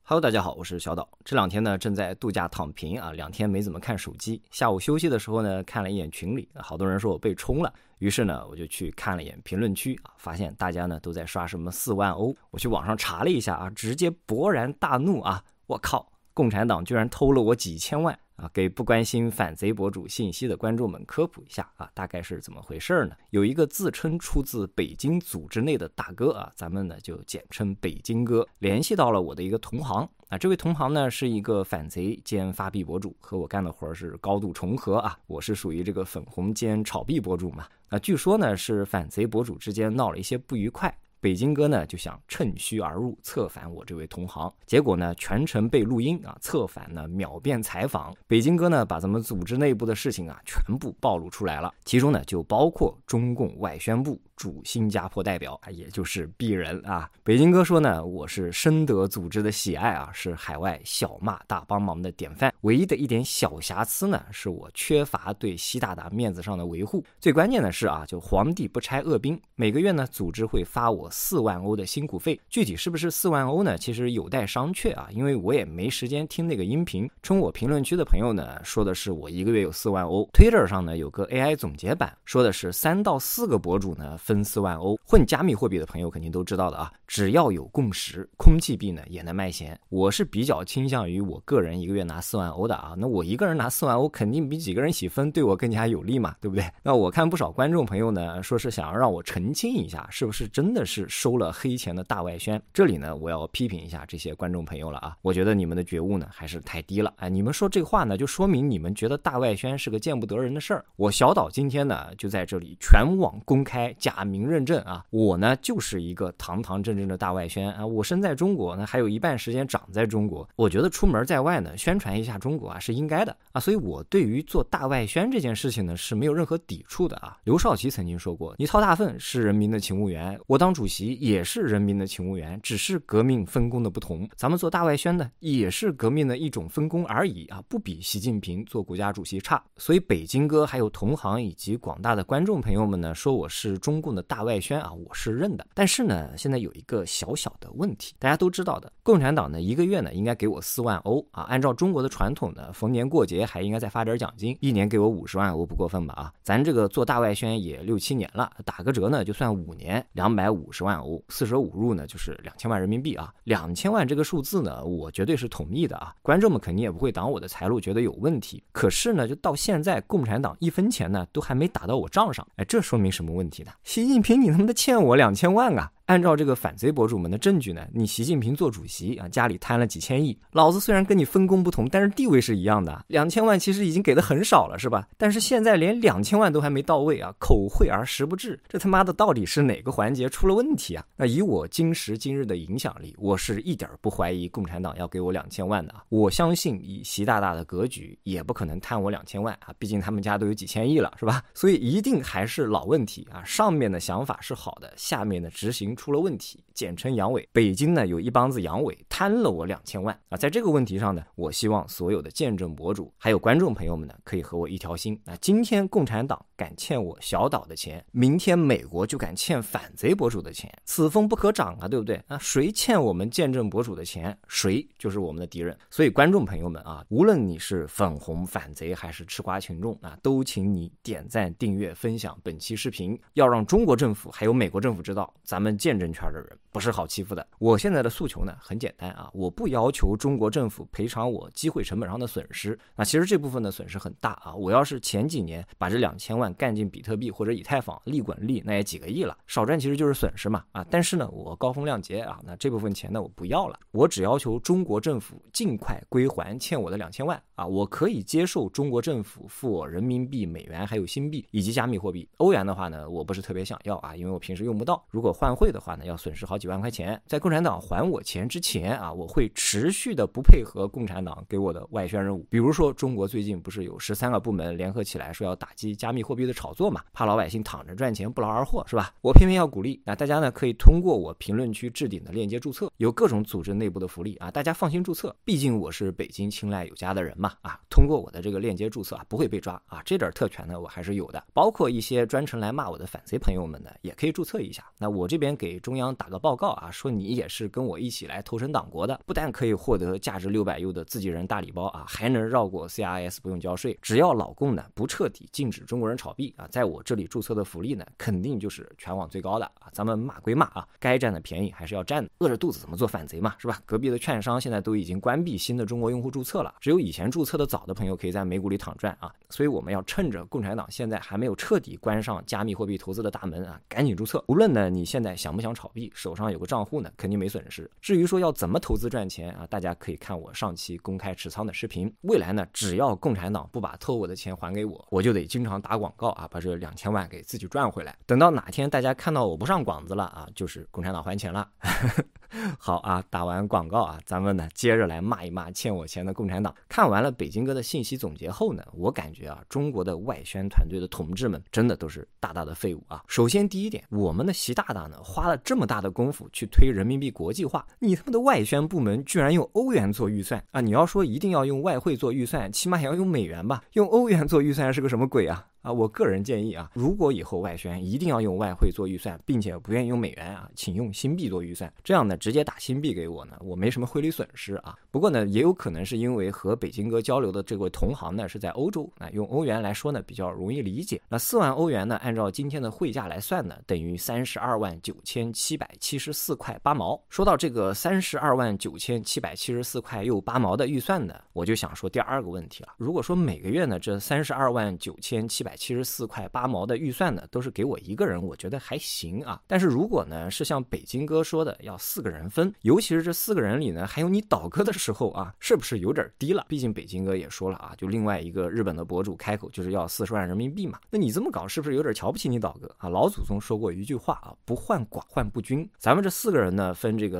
Hello， 大家好，我是小岛。这两天呢，正在度假躺平啊，2天没怎么看手机。下午休息的时候呢，看了一眼群里，好多人说我被冲了。于是呢，我就去看了一眼评论区啊，发现大家呢都在刷什么4万欧。我去网上查了一下啊，直接勃然大怒啊！我靠，共产党居然偷了我几千万！给不关心反贼博主信息的观众们科普一下啊，大概是怎么回事呢？有一个自称出自北京组织内的大哥啊，咱们呢就简称北京哥，联系到了我的一个同行啊。这位同行呢是一个反贼兼发币博主，和我干的活是高度重合啊。我是属于这个粉红兼炒币博主嘛。据说呢是反贼博主之间闹了一些不愉快。北京哥呢就想趁虚而入，策反我这位同行，结果呢全程被录音啊，策反呢秒变采访。北京哥呢把咱们组织内部的事情啊全部暴露出来了，其中呢就包括中共外宣部驻新加坡代表，也就是鄙人啊。北京哥说呢，我是深得组织的喜爱啊，是海外小骂大帮忙的典范。唯一的一点小瑕疵呢，是我缺乏对习大大面子上的维护。最关键的是啊，就皇帝不拆恶兵，每个月呢组织会发我4万欧的辛苦费，具体是不是4万欧呢？其实有待商榷啊，因为我也没时间听那个音频。冲我评论区的朋友呢，说的是我1个月有4万欧。Twitter 上呢有个 AI 总结版，说的是3到4个博主呢分4万欧。混加密货币的朋友肯定都知道的啊，只要有共识，空气币呢也能卖钱。我是比较倾向于我个人1个月拿4万欧的啊，那我一个人拿4万欧，肯定比几个人一起分对我更加有利嘛，对不对？那我看不少观众朋友呢，说是想要让我澄清一下，是不是真的是收了黑钱的大外宣。这里呢我要批评一下这些观众朋友了啊，我觉得你们的觉悟呢还是太低了。你们说这话呢就说明你们觉得大外宣是个见不得人的事儿。我小岛今天呢就在这里全网公开假名认证啊，我呢就是一个堂堂正正的大外宣啊，我生在中国呢还有一半时间长在中国，我觉得出门在外呢宣传一下中国啊是应该的啊，所以我对于做大外宣这件事情呢是没有任何抵触的啊。刘少奇曾经说过，你掏大粪是人民的勤务员，我当主席也是人民的勤务员，只是革命分工的不同。咱们做大外宣呢也是革命的一种分工而已啊，不比习近平做国家主席差。所以北京哥还有同行以及广大的观众朋友们呢说我是中共的大外宣啊，我是认的。但是呢现在有一个小小的问题，大家都知道的，共产党呢1个月呢应该给我4万欧啊，按照中国的传统呢，逢年过节还应该再发点奖金，1年给我50万欧不过分吧啊？咱这个做大外宣也6、7年了，打个折呢就算5年250万欧，4舍5入呢就是2000万人民币啊。2000万这个数字呢我绝对是同意的啊，观众们肯定也不会挡我的财路觉得有问题。可是呢就到现在共产党1分钱呢都还没打到我账上，这说明什么问题呢？习近平你他妈的欠我2000万啊！按照这个反贼博主们的证据呢，你习近平做主席啊，家里摊了几千亿，老子虽然跟你分工不同，但是地位是一样的。2000万其实已经给的很少了，是吧？但是现在连2000万都还没到位啊，口惠而实不至，这他妈的到底是哪个环节出了问题啊？那以我今时今日的影响力，我是一点不怀疑共产党要给我2000万的啊。我相信以习大大的格局，也不可能摊我2000万啊，毕竟他们家都有几千亿了，是吧？所以一定还是老问题啊，上面的想法是好的，下面的执行出了问题，简称阳痿。北京呢有一帮子阳痿贪了我2000万啊，在这个问题上呢，我希望所有的见证博主还有观众朋友们呢，可以和我一条心啊。今天共产党敢欠我小岛的钱，明天美国就敢欠反贼博主的钱，此风不可长啊，对不对啊？谁欠我们见证博主的钱，谁就是我们的敌人。所以观众朋友们啊，无论你是粉红反贼还是吃瓜群众啊，都请你点赞、订阅、分享本期视频，要让中国政府还有美国政府知道，咱们见证圈的人不是好欺负的。我现在的诉求呢很简单啊，我不要求中国政府赔偿我机会成本上的损失，其实这部分的损失很大啊。我要是前几年把这2000万干进比特币或者以太坊利滚利，那也几个亿了，少赚其实就是损失嘛啊。但是呢我高风亮节啊，那这部分钱呢我不要了，我只要求中国政府尽快归还欠我的2000万啊。我可以接受中国政府付我人民币、美元还有新币以及加密货币。欧元的话呢我不是特别想要啊，因为我平时用不到，如果换汇的话呢要损失好几万块钱。在共产党还我钱之前啊，我会持续的不配合共产党给我的外宣任务。比如说中国最近不是有13个部门联合起来说要打击加密货币货币的炒作嘛，怕老百姓躺着赚钱不劳而获，是吧？我偏偏要鼓励，大家呢可以通过我评论区置顶的链接注册，有各种组织内部的福利大家放心注册，毕竟我是北京青睐有加的人嘛通过我的这个链接注册不会被抓这点特权呢我还是有的，包括一些专程来骂我的反贼朋友们呢也可以注册一下。那我这边给中央打个报告说你也是跟我一起来投身党国的，不但可以获得价值600U的自己人大礼包还能绕过 CRS 不用交税，只要老共呢不彻底禁止中国人炒币在我这里注册的福利呢肯定就是全网最高的咱们骂归骂该占的便宜还是要占的，饿着肚子怎么做反贼嘛，是吧？隔壁的券商现在都已经关闭新的中国用户注册了，只有以前注册的早的朋友可以在美股里躺赚所以我们要趁着共产党现在还没有彻底关上加密货币投资的大门赶紧注册。无论呢你现在想不想炒币，手上有个账户呢肯定没损失。至于说要怎么投资赚钱大家可以看我上期公开持仓的视频。未来呢只要共产党不把偷我的钱还给我，我就得经常打广告把这2000万给自己赚回来。等到哪天大家看到我不上广子了就是共产党还钱了好打完广告咱们呢接着来骂一骂欠我钱的共产党。看完了北京哥的信息总结后呢，我感觉中国的外宣团队的同志们真的都是大大的废物首先第一点，我们的习大大呢花了这么大的功夫去推人民币国际化，你他妈的外宣部门居然用欧元做预算你要说一定要用外汇做预算，起码也要用美元吧，用欧元做预算是个什么鬼我个人建议如果以后外宣一定要用外汇做预算，并且不愿意用美元请用新币做预算，这样呢直接打新币给我呢，我没什么汇率损失不过呢也有可能是因为和北京哥交流的这位同行呢是在欧洲用欧元来说呢比较容易理解。那4万欧元呢按照今天的汇价来算呢等于329774块8毛。说到这个329774块又8毛的预算呢，我就想说第二个问题了。如果说每个月呢这329774块8毛的预算呢都是给我一个人，我觉得还行但是如果呢是像北京哥说的要4个人分，尤其是这4个人里呢还有你倒戈的时候是不是有点低了？毕竟北京哥也说了就另外一个日本的博主开口就是要40万人民币嘛，那你这么搞是不是有点瞧不起你倒戈老祖宗说过一句话不患寡患不均。咱们这4个人呢分这个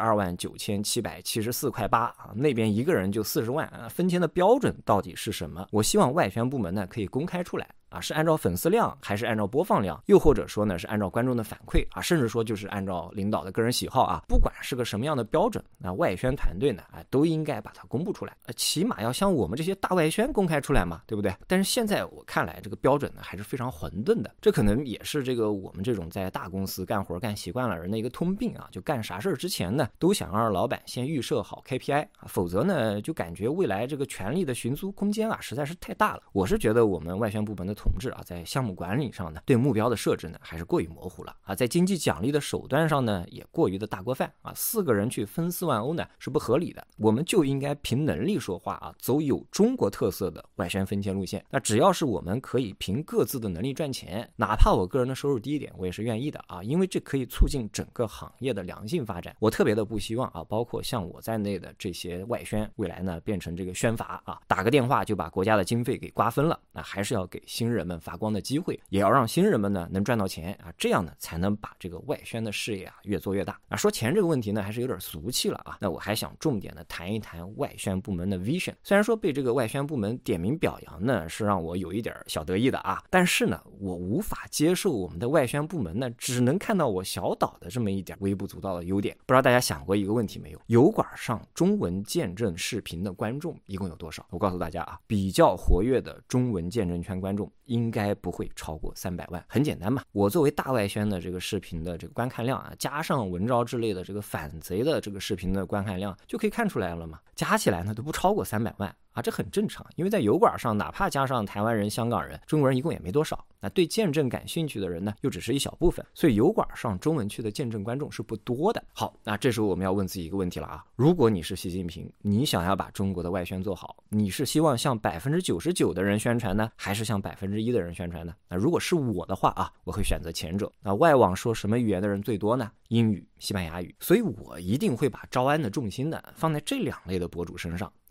329774块8那边一个人就40万分钱的标准到底是什么？我希望外宣部门呢可以公开出来是按照粉丝量还是按照播放量，又或者说呢是按照观众的反馈甚至说就是按照领导的个人喜好不管是个什么样的标准，那外宣团队呢都应该把它公布出来起码要像我们这些大外宣公开出来嘛，对不对？但是现在我看来这个标准呢还是非常混沌的，这可能也是这个我们这种在大公司干活干习惯了人的一个通病就干啥事之前呢都想让老板先预设好 KPI否则呢就感觉未来这个权力的寻租空间实在是太大了。我是觉得我们外宣部门的同志在项目管理上呢对目标的设置呢还是过于模糊了在经济奖励的手段上呢也过于的大锅饭4个人去分4万欧呢是不合理的，我们就应该凭能力说话走有中国特色的外宣分钱路线。那只要是我们可以凭各自的能力赚钱，哪怕我个人的收入低一点我也是愿意的因为这可以促进整个行业的良性发展。我特别的不希望包括像我在内的这些外宣未来呢变成这个宣阀打个电话就把国家的经费给瓜分了，那还是要给新人们发光的机会，也要让新人们呢能赚到钱这样呢才能把这个外宣的事业越做越大说钱这个问题呢还是有点俗气了那我还想重点的谈一谈外宣部门的 vision。 虽然说被这个外宣部门点名表扬呢是让我有一点小得意的但是呢我无法接受我们的外宣部门呢只能看到我小岛的这么一点微不足道的优点。不知道大家想过一个问题没有，油管上中文见证视频的观众一共有多少？我告诉大家比较活跃的中文见证圈观众应该不会超过300万。很简单嘛，我作为大外宣的这个视频的这个观看量加上文昭之类的这个反贼的这个视频的观看量就可以看出来了嘛，加起来呢都不超过300万这很正常，因为在油管上哪怕加上台湾人、香港人、中国人一共也没多少，那对见证感兴趣的人呢又只是一小部分，所以油管上中文区的见证观众是不多的。好，那这时候我们要问自己一个问题了如果你是习近平，你想要把中国的外宣做好，你是希望向99%的人宣传呢，还是向1%的人宣传呢？那如果是我的话我会选择前者。那外网说什么语言的人最多呢？英语、西班牙语，所以我一定会把招安的重心呢放在这2类的博主身上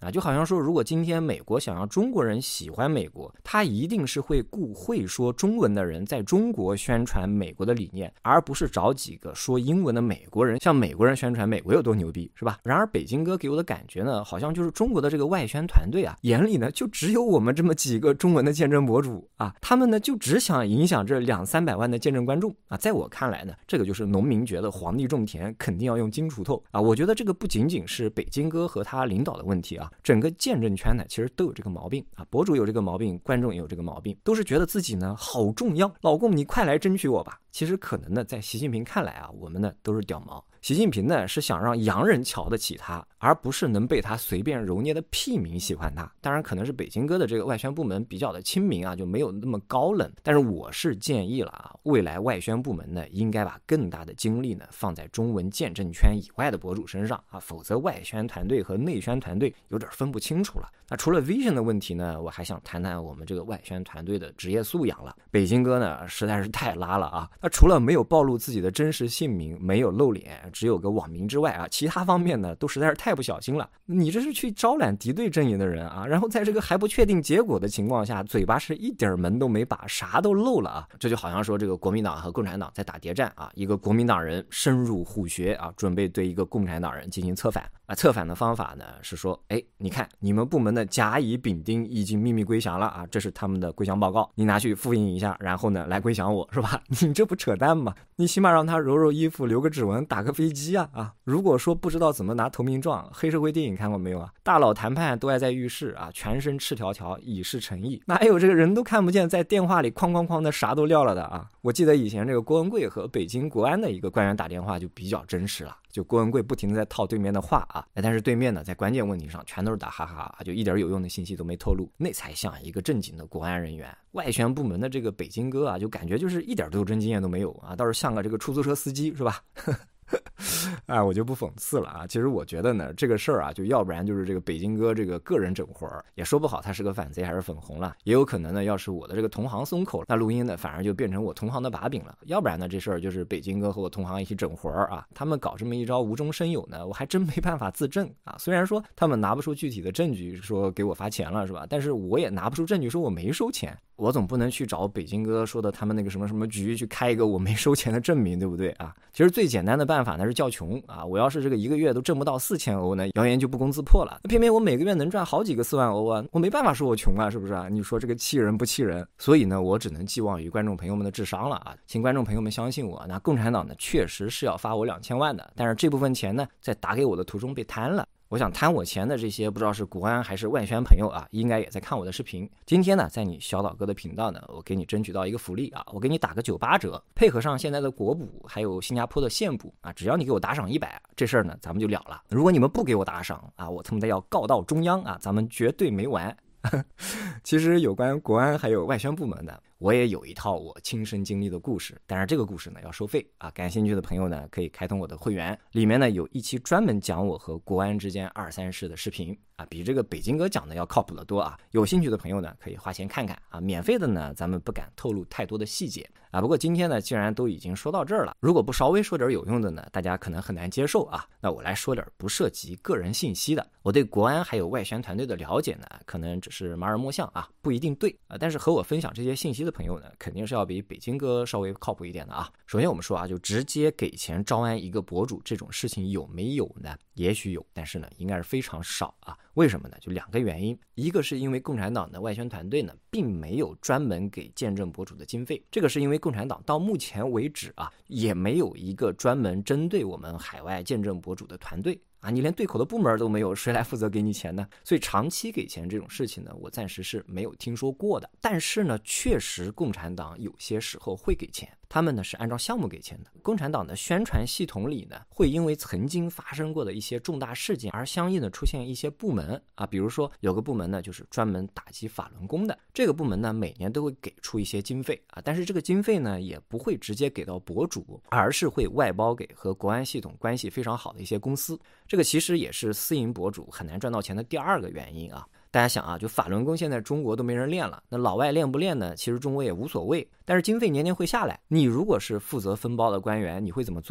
啊，就好像说，如果今天美国想让中国人喜欢美国，他一定是会雇会说中文的人在中国宣传美国的理念，而不是找几个说英文的美国人向美国人宣传美国有多牛逼，是吧？然而北京哥给我的感觉呢，好像就是中国的这个外宣团队啊，眼里呢就只有我们这么几个中文的见证博主啊，他们呢就只想影响这200-300万的见证观众啊。在我看来呢，这个就是农民觉得皇帝种田肯定要用金锄头啊。我觉得这个不仅仅是北京哥和他领导的问题啊，整个见证圈呢其实都有这个毛病啊，博主有这个毛病，观众也有这个毛病，都是觉得自己呢好重要，老公你快来争取我吧。其实可能呢，在习近平看来啊，我们呢都是屌毛。习近平呢是想让洋人瞧得起他，而不是能被他随便揉捏的屁民喜欢他。当然可能是北京哥的这个外宣部门比较的亲民啊，就没有那么高冷。但是我是建议了啊，未来外宣部门呢应该把更大的精力呢放在中文见证圈以外的博主身上啊，否则外宣团队和内宣团队有点分不清楚了。那除了 vision 的问题呢，我还想谈谈我们这个外宣团队的职业素养了。北京哥呢实在是太拉了啊，他除了没有暴露自己的真实姓名，没有露脸，只有个网名之外啊，其他方面呢都实在是太不小心了。你这是去招揽敌对阵营的人啊，然后在这个还不确定结果的情况下，嘴巴是一点门都没把，啥都漏了啊。这就好像说这个国民党和共产党在打谍战啊，一个国民党人深入虎穴啊，准备对一个共产党人进行策反啊。策反的方法呢是说，你看你们部门的甲乙丙丁已经秘密归降了啊，这是他们的归降报告，你拿去复印一下，然后呢来归降我，是吧？你这不扯淡吗？你起码让他揉揉衣服，留个指纹，打个飞机啊！如果说不知道怎么拿投名状，黑社会电影看过没有啊？大佬谈判都爱在浴室啊，全身赤条条，以示诚意，哪有这个人都看不见，在电话里哐哐哐的啥都撂了的啊？我记得以前这个郭文贵和北京国安的一个官员打电话就比较真实了，就郭文贵不停的在套对面的话啊，但是对面呢在关键问题上全都是打哈哈，就一点有用的信息都没透露，那才像一个正经的国安人员。外宣部门的这个北京哥啊，就感觉就是一点斗争经验都没有啊，倒是像个这个出租车司机，是吧？我就不讽刺了啊。其实我觉得呢，这个事儿啊，就要不然就是这个北京哥这个个人整活儿，也说不好他是个反贼还是粉红了，也有可能呢，要是我的这个同行松口，那录音呢反而就变成我同行的把柄了。要不然呢，这事儿就是北京哥和我同行一起整活儿啊，他们搞这么一招无中生有呢，我还真没办法自证啊。虽然说他们拿不出具体的证据说给我发钱了，是吧？但是我也拿不出证据说我没收钱。我总不能去找北京哥说的他们那个什么什么局去开一个我没收钱的证明，对不对啊？其实最简单的办法呢是叫穷啊！我要是这个一个月都挣不到4000欧呢，谣言就不攻自破了。偏偏我每个月能赚好几个4万欧啊，我没办法说我穷啊，是不是啊？你说这个气人不气人？所以呢，我只能寄望于观众朋友们的智商了啊！请观众朋友们相信我，那共产党呢确实是要发我2000万的，但是这部分钱呢，在打给我的途中被贪了。我想贪我钱的这些不知道是国安还是外宣朋友啊，应该也在看我的视频。今天呢，在你小岛哥的频道呢，我给你争取到一个福利啊，我给你打个98折，配合上现在的国补还有新加坡的现补啊，只要你给我打赏100，这事儿呢咱们就了了。如果你们不给我打赏啊，我他妈的要告到中央啊，咱们绝对没完。其实有关国安还有外宣部门的，我也有一套我亲身经历的故事，但是这个故事呢要收费啊，感兴趣的朋友呢可以开通我的会员，里面呢有一期专门讲我和国安之间2、3事的视频啊，比这个北京哥讲的要靠谱得多啊。有兴趣的朋友呢可以花钱看看啊，免费的呢咱们不敢透露太多的细节啊。不过今天呢既然都已经说到这儿了，如果不稍微说点有用的呢，大家可能很难接受啊。那我来说点不涉及个人信息的。我对国安还有外宣团队的了解呢，可能只是盲人摸象啊，不一定对啊。但是和我分享这些信息的朋友呢，肯定是要比北京哥稍微靠谱一点的啊。首先我们说啊，就直接给钱招安一个博主这种事情有没有呢？也许有，但是呢应该是非常少啊。为什么呢？就2个原因，一个是因为共产党的外宣团队呢并没有专门给见证博主的经费，这个是因为共产党到目前为止啊也没有一个专门针对我们海外见证博主的团队啊，你连对口的部门都没有，谁来负责给你钱呢？所以长期给钱这种事情呢，我暂时是没有听说过的。但是呢，确实共产党有些时候会给钱，他们呢是按照项目给钱的。共产党的宣传系统里呢，会因为曾经发生过的一些重大事件而相应的出现一些部门啊，比如说有个部门呢就是专门打击法轮功的，这个部门呢每年都会给出一些经费啊，但是这个经费呢也不会直接给到博主，而是会外包给和国安系统关系非常好的一些公司。这个其实也是私营博主很难赚到钱的第2个原因啊。大家想啊，就法轮功现在中国都没人练了，那老外练不练呢？其实中国也无所谓，但是经费年年会下来，你如果是负责分包的官员，你会怎么做呢？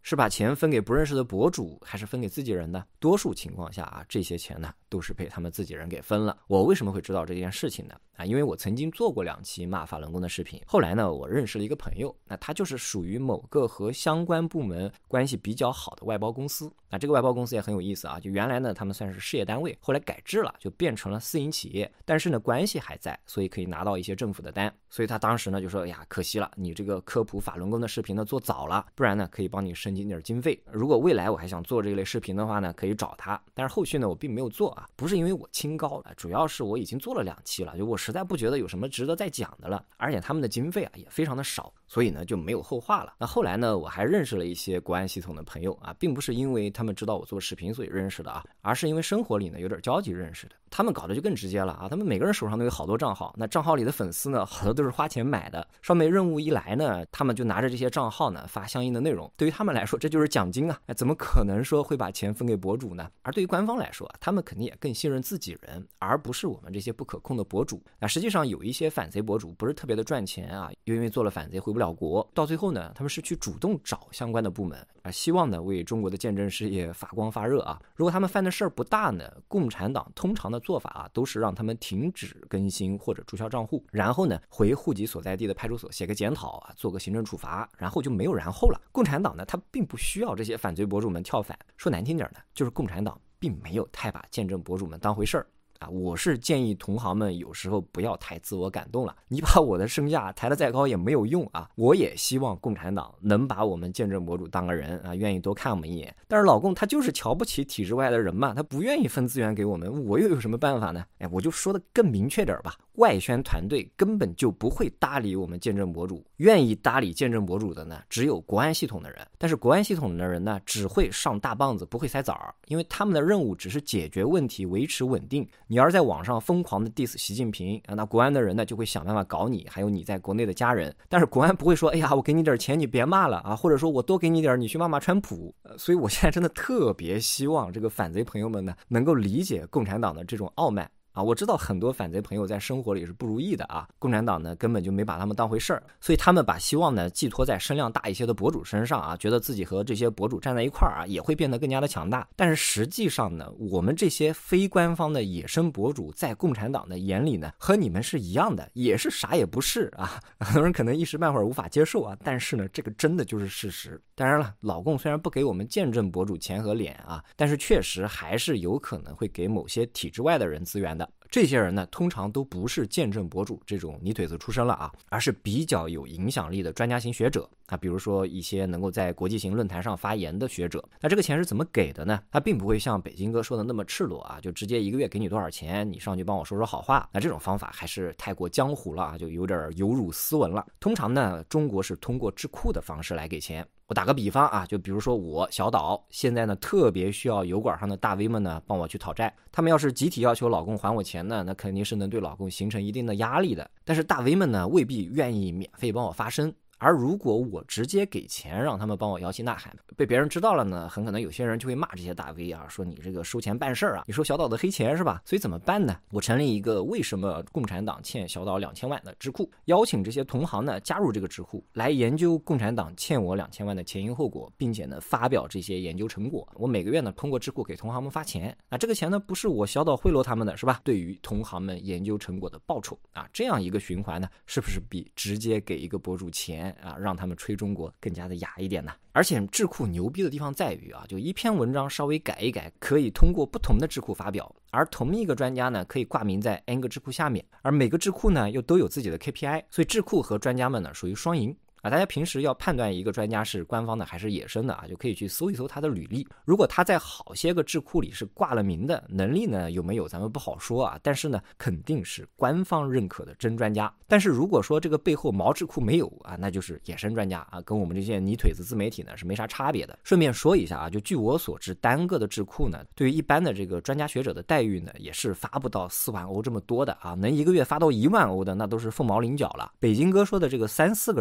是把钱分给不认识的博主，还是分给自己人呢？多数情况下啊，这些钱呢都是被他们自己人给分了。我为什么会知道这件事情呢？因为我曾经做过2期骂法轮功的视频，后来呢，我认识了一个朋友，那他就是属于某个和相关部门关系比较好的外包公司。这个外包公司也很有意思啊，就原来呢他们算是事业单位，后来改制了，就变成了私营企业，但是呢关系还在，所以可以拿到一些政府的单。所以他当时呢就说，呀，可惜了，你这个科普法轮功的视频呢做早了，不然呢可以帮你申请点经费。如果未来我还想做这类视频的话呢，可以找他。但是后续呢我并没有做啊，不是因为我清高，主要是我已经做了2期了，就我实在不觉得有什么值得再讲的了，而且他们的经费啊也非常的少，所以呢就没有后话了。那后来呢我还认识了一些国安系统的朋友啊，并不是因为他们知道我做视频所以认识的啊，而是因为生活里呢有点交集认识的。他们搞得就更直接了啊，他们每个人手上都有好多账号，那账号里的粉丝呢好多都是花钱买的，上面任务一来呢，他们就拿着这些账号呢发相应的内容，对于他们来说这就是奖金啊，怎么可能说会把钱分给博主呢？而对于官方来说，他们肯定也更信任自己人，而不是我们这些不可控的博主。那实际上有一些反贼博主不是特别的赚钱啊，又因为做了反贼回不了国，到最后呢他们是去主动找相关的部门啊，希望呢为中国的建政事业发光发热啊。如果他们犯的事儿不大呢，共产党通常的做法啊都是让他们停止更新或者注销账户，然后呢回户籍所在地的派出所写个检讨啊，做个行政处罚，然后就没有然后了。共产党呢他并不需要这些反贼博主们跳反，说难听点呢，就是共产党并没有太把建政博主们当回事儿。我是建议同行们有时候不要太自我感动了，你把我的身价抬得再高也没有用啊。我也希望共产党能把我们建政博主当个人啊，愿意多看我们一眼。但是老共他就是瞧不起体制外的人嘛，他不愿意分资源给我们，我又有什么办法呢？我就说的更明确点吧，外宣团队根本就不会搭理我们建政博主，愿意搭理建政博主的呢只有国安系统的人，但是国安系统的人呢只会上大棒子不会塞枣，因为他们的任务只是解决问题维持稳定。你要是在网上疯狂的 diss 习近平，那国安的人呢就会想办法搞你，还有你在国内的家人。但是国安不会说，哎呀，我给你点钱你别骂了啊，或者说我多给你点你去骂骂川普。所以我现在真的特别希望这个反贼朋友们呢能够理解共产党的这种傲慢。我知道很多反贼朋友在生活里是不如意的啊，共产党呢根本就没把他们当回事儿，所以他们把希望呢寄托在声量大一些的博主身上啊，觉得自己和这些博主站在一块儿啊也会变得更加的强大。但是实际上呢，我们这些非官方的野生博主在共产党的眼里呢和你们是一样的，也是啥也不是啊。很多人可能一时半会儿无法接受啊，但是呢这个真的就是事实。当然了，老共虽然不给我们建政博主钱和脸啊，但是确实还是有可能会给某些体制外的人资源的。这些人呢通常都不是建政博主这种泥腿子出身了啊，而是比较有影响力的专家型学者啊，比如说一些能够在国际型论坛上发言的学者。那这个钱是怎么给的呢？他并不会像北京哥说的那么赤裸啊，就直接1个月给你多少钱，你上去帮我说说好话。那这种方法还是太过江湖了啊，就有点有辱斯文了。通常呢，中国是通过智库的方式来给钱。我打个比方啊，就比如说我小岛现在呢特别需要油管上的大 V 们呢帮我去讨债，他们要是集体要求老公还我钱呢，那肯定是能对老公形成一定的压力的。但是大 V 们呢未必愿意免费帮我发声，而如果我直接给钱让他们帮我摇旗呐喊，被别人知道了呢，很可能有些人就会骂这些大 V 啊，说你这个收钱办事啊，你收小岛的黑钱是吧？所以怎么办呢？我成立一个为什么共产党欠小岛2000万的智库，邀请这些同行呢加入这个智库，来研究共产党欠我2000万的前因后果，并且呢发表这些研究成果。我每个月呢通过智库给同行们发钱，这个钱呢不是我小岛贿赂他们的，是吧？对于同行们研究成果的报酬啊，这样一个循环呢，是不是比直接给一个博主钱让他们吹中国更加的雅一点呢？而且智库牛逼的地方在于啊，就一篇文章稍微改一改，可以通过不同的智库发表，而同一个专家呢可以挂名在 N 个智库下面，而每个智库呢又都有自己的 KPI， 所以智库和专家们呢属于双赢。大家平时要判断一个专家是官方的还是野生的就可以去搜一搜他的履历。如果他在好些个智库里是挂了名的，能力呢有没有咱们不好说但是呢肯定是官方认可的真专家。但是如果说这个背后毛智库没有那就是野生专家跟我们这些泥腿子自媒体呢是没啥差别的。顺便说一下就据我所知，单个的智库呢对于一般的这个专家学者的待遇呢也是发不到4万欧这么多的能1个月发到1万欧的那都是凤毛麟角了。北京哥说的这个3-4个人分4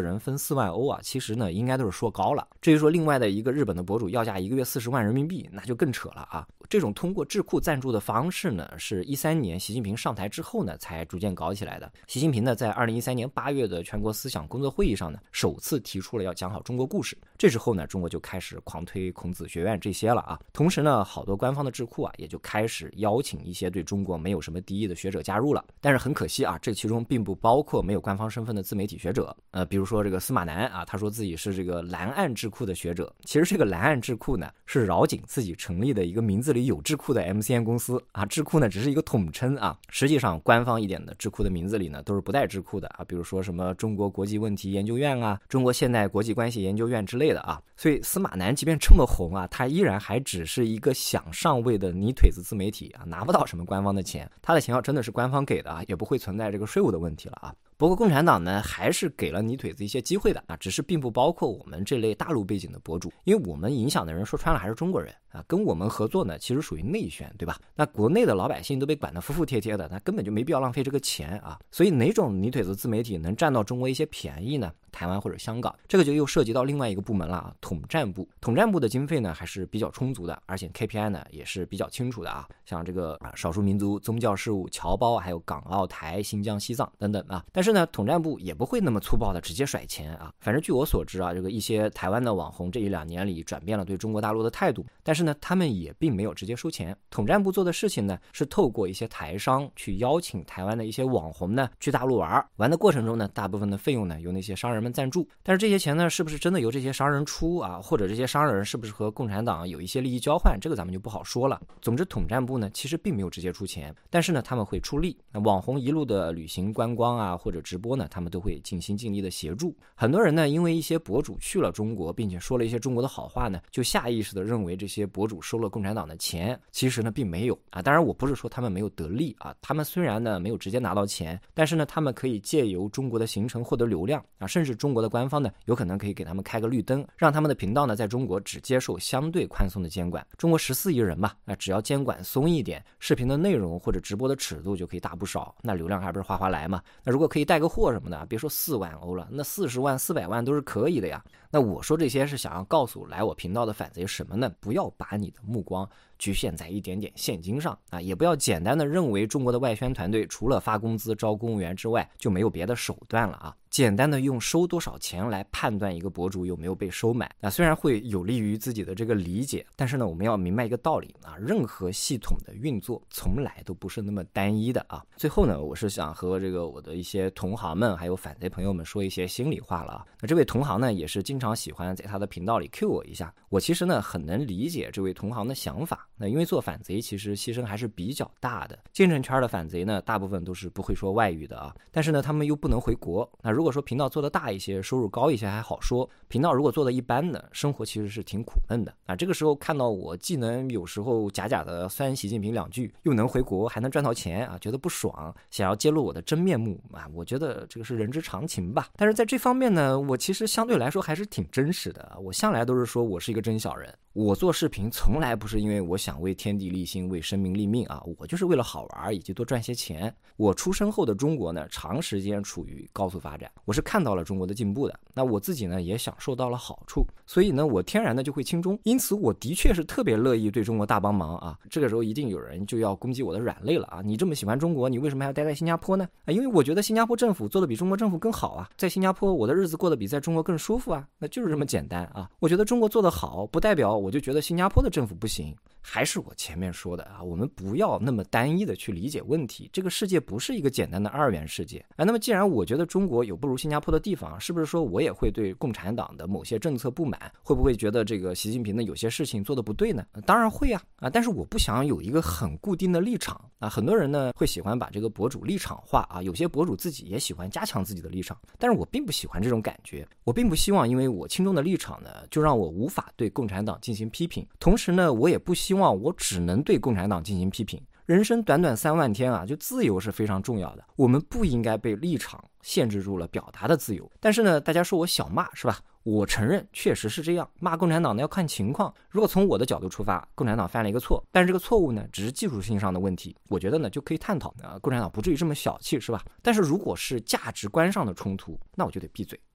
4万欧啊，其实呢应该都是说高了。至于说另外的一个日本的博主要价1个月40万人民币，那就更扯了啊。这种通过智库赞助的方式呢，是13年习近平上台之后呢才逐渐搞起来的。习近平呢在2013年8月的全国思想工作会议上呢，首次提出了要讲好中国故事。这之后呢，中国就开始狂推孔子学院这些了啊。同时呢，好多官方的智库啊也就开始邀请一些对中国没有什么敌意的学者加入了。但是很可惜啊，这其中并不包括没有官方身份的自媒体学者。比如说这个司马南啊，他说自己是这个蓝岸智库的学者。其实这个蓝岸智库呢，是饶景自己成立的一个名字里有智库的 MCN 公司啊。智库呢只是一个统称啊，实际上官方一点的智库的名字里呢都是不带智库的啊，比如说什么中国国际问题研究院啊、中国现代国际关系研究院之类的啊。所以司马南即便这么红啊，他依然还只是一个想上位的泥腿子自媒体啊，拿不到什么官方的钱。他的钱要真的是官方给的啊，也不会存在这个税务的问题了啊。不过共产党呢还是给了泥腿子一些机会的啊，只是并不包括我们这类大陆背景的博主，因为我们影响的人说穿了还是中国人啊，跟我们合作呢其实属于内宣，对吧？那国内的老百姓都被管得服服帖帖的，那根本就没必要浪费这个钱啊。所以哪种泥腿子自媒体能占到中国一些便宜呢？台湾或者香港，这个就又涉及到另外一个部门了啊，统战部。统战部的经费呢还是比较充足的，而且 KPI 呢也是比较清楚的啊，像这个少数民族、宗教事务、侨胞，还有港澳台、新疆、西藏等等啊。但是呢，统战部也不会那么粗暴的直接甩钱啊。反正据我所知啊，这个一些台湾的网红这1-2年里转变了对中国大陆的态度，但是呢，他们也并没有直接收钱。统战部做的事情呢，是透过一些台商去邀请台湾的一些网红呢去大陆玩的过程中呢，大部分的费用呢由那些商人们赞助。但是这些钱呢，是不是真的由这些商人出啊？或者这些商人是不是和共产党有一些利益交换？这个咱们就不好说了。总之，统战部呢其实并没有直接出钱，但是呢他们会出力。那网红一路的旅行观光啊，或者直播呢，他们都会尽心尽力的协助。很多人呢，因为一些博主去了中国，并且说了一些中国的好话呢，就下意识的认为这些博主收了共产党的钱，其实呢并没有啊。当然我不是说他们没有得利啊，他们虽然呢没有直接拿到钱，但是呢他们可以借由中国的行程获得流量啊，甚至中国的官方呢有可能可以给他们开个绿灯，让他们的频道呢在中国只接受相对宽松的监管。中国14亿人嘛，那只要监管松一点，视频的内容或者直播的尺度就可以大不少，那流量还不是哗哗来嘛？那如果可以带个货什么的，别说4万欧了，那40万、400万都是可以的呀。那我说这些是想要告诉来我频道的反贼什么呢？不要把你的目光局限在一点点现金上啊，也不要简单的认为中国的外宣团队除了发工资招公务员之外就没有别的手段了啊。简单的用收多少钱来判断一个博主有没有被收买，那虽然会有利于自己的这个理解，但是呢我们要明白一个道理啊，任何系统的运作从来都不是那么单一的啊。最后呢，我是想和这个我的一些同行们还有反贼朋友们说一些心里话了啊。那这位同行呢也是经常喜欢在他的频道里 cue 我一下，我其实呢很能理解这位同行的想法。那因为做反贼其实牺牲还是比较大的，建政圈的反贼呢大部分都是不会说外语的啊，但是呢他们又不能回国。那如果说频道做得大一些，收入高一些还好说，频道如果做得一般呢，生活其实是挺苦闷的啊。这个时候看到我既能有时候假假的酸习近平2句，又能回国还能赚到钱啊，觉得不爽，想要揭露我的真面目啊，我觉得这个是人之常情吧。但是在这方面呢，我其实相对来说还是挺真实的，我向来都是说我是一个真小人。我做视频从来不是因为我想为天地立心为生民立命啊，我就是为了好玩以及多赚些钱。我出生后的中国呢，长时间处于高速发展，我是看到了中国的进步的，那我自己呢也享受到了好处，所以呢我天然的就会亲中，因此我的确是特别乐意对中国大帮忙啊。这个时候一定有人就要攻击我的软肋了啊，你这么喜欢中国，你为什么还要待在新加坡呢？因为我觉得新加坡政府做的比中国政府更好啊，在新加坡我的日子过得比在中国更舒服啊，那就是这么简单啊。我觉得中国做得好不代表我就觉得新加坡的政府不行。还是我前面说的啊，我们不要那么单一的去理解问题，这个世界不是一个简单的2元世界啊。那么既然我觉得中国有不如新加坡的地方，是不是说我也会对共产党的某些政策不满？会不会觉得这个习近平的有些事情做得不对呢？当然会啊，但是我不想有一个很固定的立场啊。很多人呢会喜欢把这个博主立场化啊，有些博主自己也喜欢加强自己的立场，但是我并不喜欢这种感觉。我并不希望因为我亲中的立场呢，就让我无法对共产党进行批评，同时呢我也不希望我只能对共产党进行批评。人生短短3万天啊，就自由是非常重要的，我们不应该被立场限制住了表达的自由。但是呢，大家说我小骂是吧？我承认确实是这样，骂共产党呢要看情况。如果从我的角度出发，共产党犯了一个错，但是这个错误呢只是技术性上的问题，我觉得呢就可以探讨共产党不至于这么小气是吧？但是如果是价值观上的冲突，那我就得闭嘴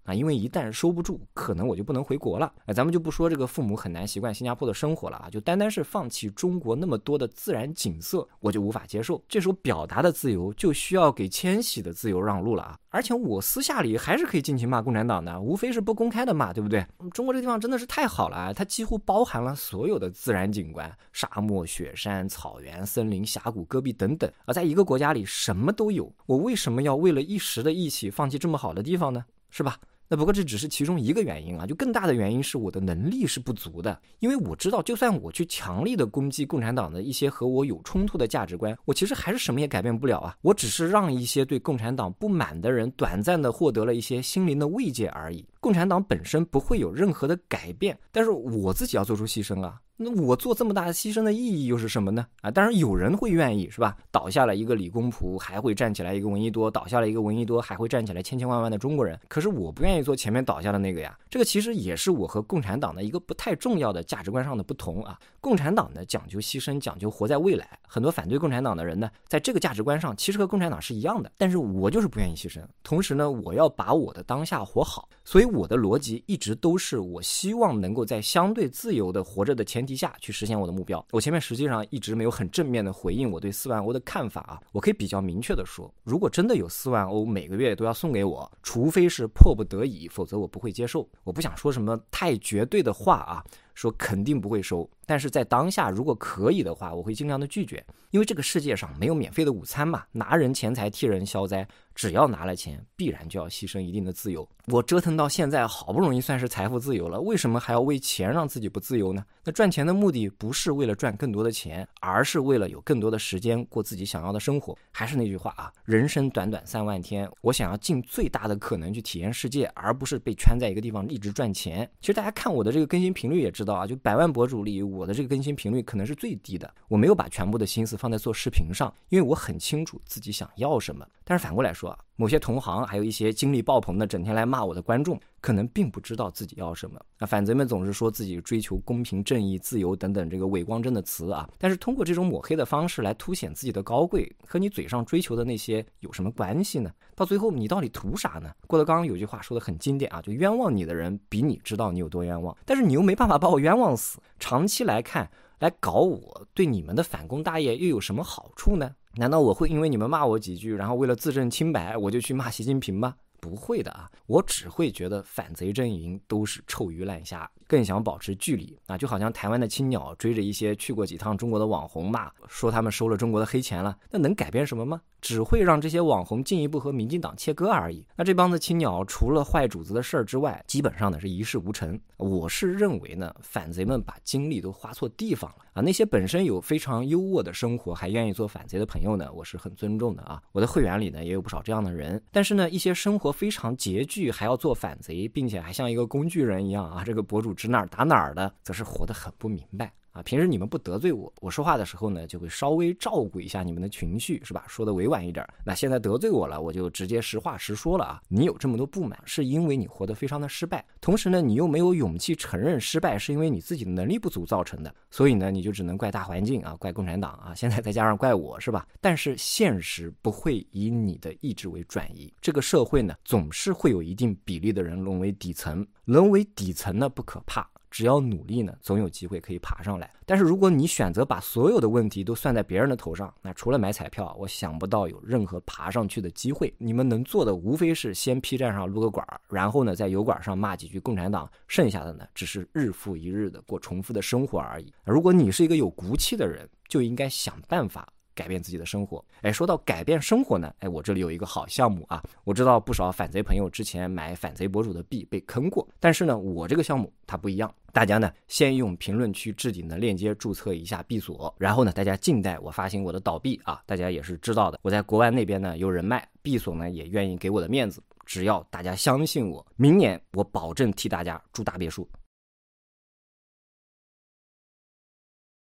因为一旦收不住，可能我就不能回国了。咱们就不说这个父母很难习惯新加坡的生活了啊，就单单是放弃中国那么多的自然景色，我就无法接受。这时候表达的自由就需要给迁徙的自由让路了啊！而且我私下里还是可以尽情骂共产党的，无非是不公开的骂，对不对？中国这个地方真的是太好了啊，它几乎包含了所有的自然景观，沙漠、雪山、草原、森林、峡谷、戈壁等等，而在一个国家里什么都有，我为什么要为了一时的义气放弃这么好的地方呢？是吧？那不过这只是其中一个原因啊，就更大的原因是我的能力是不足的，因为我知道就算我去强力的攻击共产党的一些和我有冲突的价值观，我其实还是什么也改变不了啊，我只是让一些对共产党不满的人短暂的获得了一些心灵的慰藉而已，共产党本身不会有任何的改变，但是我自己要做出牺牲啊。那我做这么大的牺牲的意义又是什么呢？当然有人会愿意，是吧？倒下了一个李公朴，还会站起来一个闻一多；倒下了一个闻一多，还会站起来千千万万的中国人。可是我不愿意做前面倒下的那个呀。这个其实也是我和共产党的一个不太重要的价值观上的不同啊。共产党呢讲究牺牲，讲究活在未来。很多反对共产党的人呢，在这个价值观上其实和共产党是一样的，但是我就是不愿意牺牲。同时呢，我要把我的当下活好，所以我的逻辑一直都是我希望能够在相对自由的活着的前提下去实现我的目标。我前面实际上一直没有很正面的回应我对4万欧的看法啊，我可以比较明确的说，如果真的有4万欧每个月都要送给我，除非是迫不得已，否则我不会接受。我不想说什么太绝对的话啊，说肯定不会收，但是在当下如果可以的话，我会尽量的拒绝，因为这个世界上没有免费的午餐嘛，拿人钱财替人消灾，只要拿了钱必然就要牺牲一定的自由。我折腾到现在好不容易算是财富自由了，为什么还要为钱让自己不自由呢？那赚钱的目的不是为了赚更多的钱，而是为了有更多的时间过自己想要的生活。还是那句话啊，人生短短3万天，我想要尽最大的可能去体验世界，而不是被圈在一个地方一直赚钱。其实大家看我的这个更新频率也知道啊，就100万博主里，我的这个更新频率可能是最低的。我没有把全部的心思放在做视频上，因为我很清楚自己想要什么。但是反过来说啊，某些同行还有一些精力爆棚的整天来骂我的观众，可能并不知道自己要什么。反贼们总是说自己追求公平正义自由等等这个伪光正的词啊，但是通过这种抹黑的方式来凸显自己的高贵，和你嘴上追求的那些有什么关系呢？到最后你到底图啥呢？郭德纲有句话说的很经典啊，就冤枉你的人比你知道你有多冤枉，但是你又没办法把我冤枉死，长期来看来搞我，对你们的反攻大业又有什么好处呢？难道我会因为你们骂我几句，然后为了自证清白我就去骂习近平吗？不会的啊，我只会觉得反贼阵营都是臭鱼烂虾，更想保持距离啊，就好像台湾的青鸟追着一些去过几趟中国的网红骂，说他们收了中国的黑钱了，那能改变什么吗？只会让这些网红进一步和民进党切割而已。那这帮子青鸟除了坏主子的事儿之外，基本上呢是一事无成。我是认为呢，反贼们把精力都花错地方了啊！那些本身有非常优渥的生活还愿意做反贼的朋友呢，我是很尊重的啊。我的会员里呢也有不少这样的人，但是呢，一些生活非常拮据还要做反贼，并且还像一个工具人一样啊，这个博主指哪儿打哪儿的，则是活得很不明白。平时你们不得罪我，我说话的时候呢，就会稍微照顾一下你们的情绪，是吧？说的委婉一点。那现在得罪我了，我就直接实话实说了啊。你有这么多不满，是因为你活得非常的失败，同时呢，你又没有勇气承认失败是因为你自己的能力不足造成的，所以呢，你就只能怪大环境啊，怪共产党啊，现在再加上怪我，是吧？但是现实不会以你的意志为转移，这个社会呢，总是会有一定比例的人沦为底层，沦为底层呢不可怕。只要努力呢，总有机会可以爬上来。但是如果你选择把所有的问题都算在别人的头上，那除了买彩票，我想不到有任何爬上去的机会。你们能做的无非是先 P 站上撸个管，然后呢在油管上骂几句共产党，剩下的呢只是日复一日的过重复的生活而已。如果你是一个有骨气的人，就应该想办法改变自己的生活。说到改变生活呢，我这里有一个好项目啊。我知道不少反贼朋友之前买反贼博主的币被坑过，但是呢，我这个项目它不一样。大家呢先用评论区置顶的链接注册一下币所，然后呢大家静待我发行我的倒币啊。大家也是知道的，我在国外那边呢有人脉，币所呢也愿意给我的面子，只要大家相信我，明年我保证替大家住大别墅。